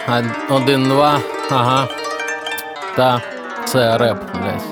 1, 2, ага. Та, це реп, десь.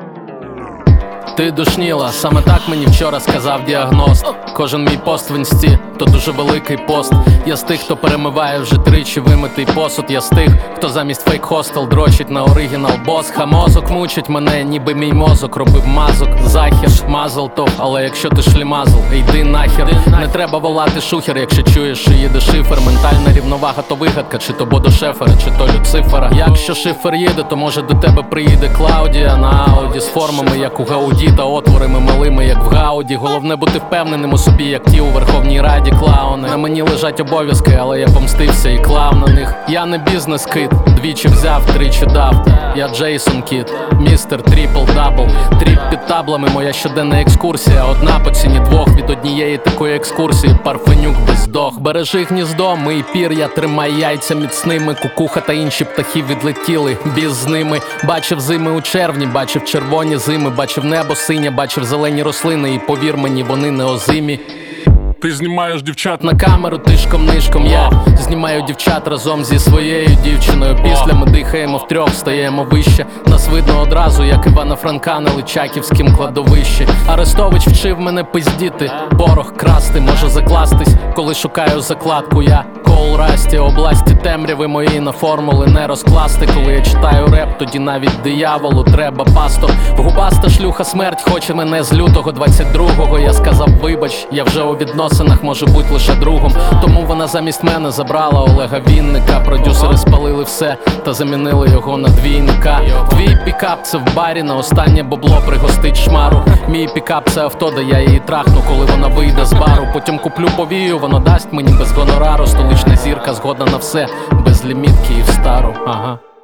Ти душніла, саме так мені вчора сказав діагност. Кожен мій пост в інсті, то дуже великий пост. Я з тих, хто перемиває вже тричі вимитий посуд. Я з тих, хто замість фейк-хостел дрочить на оригінал босс. Мозок мучить мене, ніби мій мозок робив мазок. Захер, мазл-тов, але якщо ти шлімазл, йди нахер. Не треба волати шухер, якщо чуєш, що їде шифер. Ментальна рівновага то вигадка, чи то Бодо Шефера, чи то Люцифера. Якщо шифер їде, то може до тебе приїде Клаудія на ауді з формами, як у Гауді, та отворами малими, як в Гауді. Головне бути впевненим у собі, як ті у Верховній Раді клауни. На мені лежать обов'язки, але я помстився і клав на них. Я не бізнес-кит, двічі взяв, тричі дав. Я Джейсон Кіт, містер трипл-дабл. Тріп під таблами, моя щоденна екскурсія. Одна по ціні двох, від однієї такої екскурсії Парфенюк бездох. Бережи гніздо, мий пір'я, тримай яйця міцними. Кукуха та інші птахи відлетіли, біз з ними. Бачив зими у червні, бачив червоні зими. Бачив небо синє, бачив зелені рослини. І повір мені, вони не озимі. Ти знімаєш дівчат На камеру тишком-нишком я знімаю дівчат разом зі своєю дівчиною. Після ми дихаємо втрьох, стаємо вище. Нас видно одразу, як Івана Франка на Личаківськім кладовищі. Арестович вчив мене пиздіти, порох красти, може закластись, коли шукаю закладку. Я Коул Расті, області темряви мої на формули не розкласти. Коли я читаю реп, тоді навіть дияволу треба пастор. Губаста шлюха смерть хоче мене з лютого 22-го. Я сказав вибач, я вже у відносинах може бути лише другом. Тому вона замість мене забрала Олега Вінника. Продюсери спалили все та замінили його на двійника. Твій пікап це в барі, на останнє бабло пригостить шмару. Мій пікап це авто, де я її трахну, коли вона вийде з бару. Потім куплю повію, воно дасть мені без гонорару. Столична зірка згодна на все, без лімітки і в стару, ага.